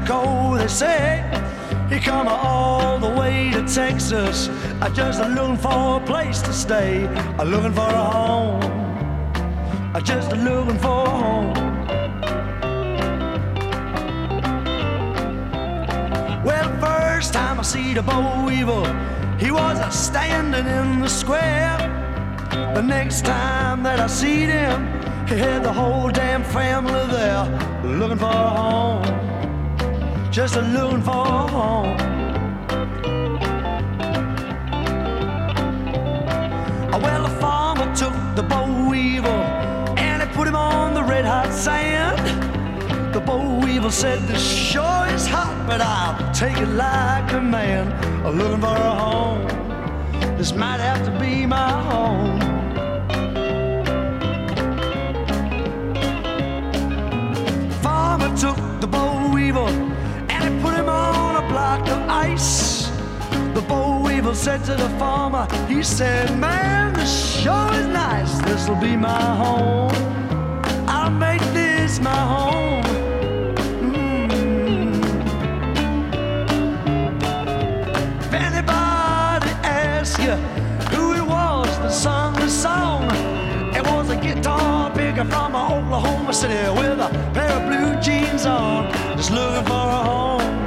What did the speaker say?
Mexico, they say. He come all the way to Texas, just looking for a place to stay, looking for a home, just looking for a home. Well, first time I see the Boll Weevil, he was standing in the square. The next time that I seen him, he had the whole damn family there, looking for a home, just looking for a home. Well, the farmer took the Boll Weevil and he put him on the red hot sand. The Boll Weevil said, "This sure is hot, but I'll take it like a man, looking for a home. This might have to be my home." Farmer took the Boll Weevil and he put him on a block of ice. The Boll Weevil said to the farmer, he said, "Man, this sure is nice. This'll be my home. I'll make this my home." If anybody asks you who it was that sung this song, it was a guitar picker from Oklahoma City with a pair of blue jeans on, just looking for a home,